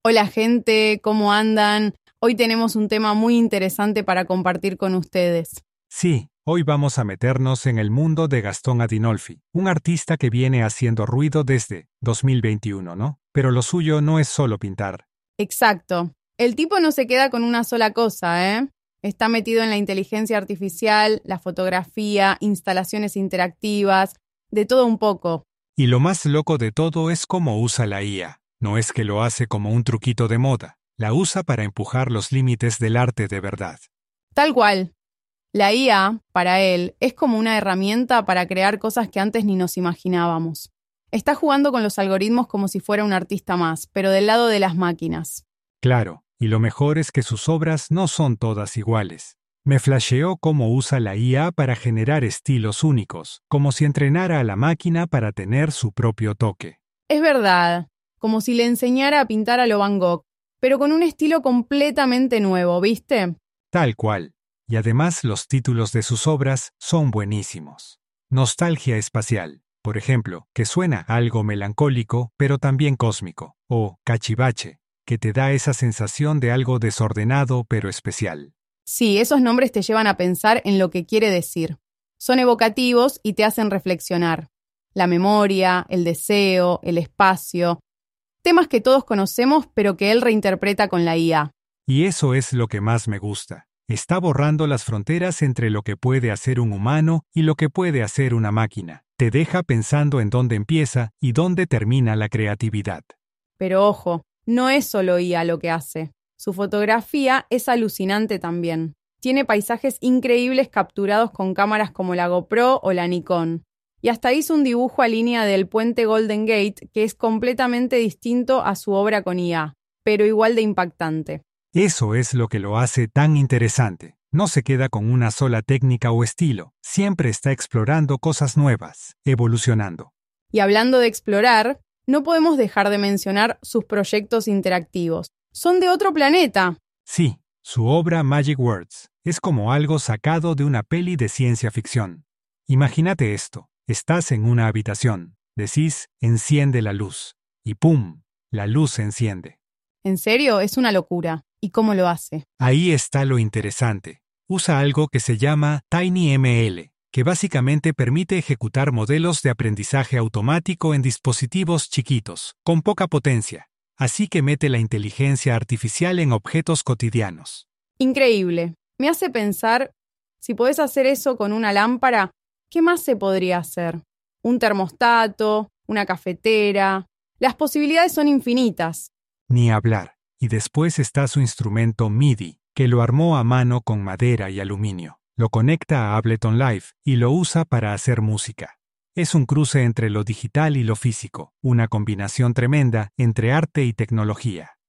Hola gente, ¿cómo andan? Hoy tenemos un tema muy interesante para compartir con ustedes. Sí, hoy vamos a meternos en el mundo de Gastón Adinolfi, un artista que viene haciendo ruido desde 2021, ¿no? Pero lo suyo no es solo pintar. Exacto. El tipo no se queda con una sola cosa, ¿eh? Está metido en la inteligencia artificial, la fotografía, instalaciones interactivas, de todo un poco. Y lo más loco de todo es cómo usa la IA. No es que lo hace como un truquito de moda, la usa para empujar los límites del arte de verdad. Tal cual. La IA, para él, es como una herramienta para crear cosas que antes ni nos imaginábamos. Está jugando con los algoritmos como si fuera un artista más, pero del lado de las máquinas. Claro, y lo mejor es que sus obras no son todas iguales. Me flasheó cómo usa la IA para generar estilos únicos, como si entrenara a la máquina para tener su propio toque. Es verdad, como si le enseñara a pintar a lo Van Gogh, pero con un estilo completamente nuevo, ¿viste? Tal cual. Y además los títulos de sus obras son buenísimos. Nostalgia espacial, por ejemplo, que suena algo melancólico, pero también cósmico. O Cachivache, que te da esa sensación de algo desordenado pero especial. Sí, esos nombres te llevan a pensar en lo que quiere decir. Son evocativos y te hacen reflexionar. La memoria, el deseo, el espacio. Temas que todos conocemos, pero que él reinterpreta con la IA. Y eso es lo que más me gusta. Está borrando las fronteras entre lo que puede hacer un humano y lo que puede hacer una máquina. Te deja pensando en dónde empieza y dónde termina la creatividad. Pero ojo, no es solo IA lo que hace. Su fotografía es alucinante también. Tiene paisajes increíbles capturados con cámaras como la GoPro o la Nikon. Y hasta hizo un dibujo a línea del puente Golden Gate que es completamente distinto a su obra con IA, pero igual de impactante. Eso es lo que lo hace tan interesante. No se queda con una sola técnica o estilo. Siempre está explorando cosas nuevas, evolucionando. Y hablando de explorar, no podemos dejar de mencionar sus proyectos interactivos. Son de otro planeta. Sí, su obra Magic Words es como algo sacado de una peli de ciencia ficción. Imagínate esto. Estás en una habitación. Decís, enciende la luz. Y ¡pum! La luz se enciende. En serio, es una locura. ¿Y cómo lo hace? Ahí está lo interesante. Usa algo que se llama TinyML, que básicamente permite ejecutar modelos de aprendizaje automático en dispositivos chiquitos, con poca potencia. Así que mete la inteligencia artificial en objetos cotidianos. Increíble. Me hace pensar, si podés hacer eso con una lámpara, ¿qué más se podría hacer? Un termostato, una cafetera. Las posibilidades son infinitas. Ni hablar. Y después está su instrumento MIDI, que lo armó a mano con madera y aluminio. Lo conecta a Ableton Live y lo usa para hacer música. Es un cruce entre lo digital y lo físico, una combinación tremenda entre arte y tecnología.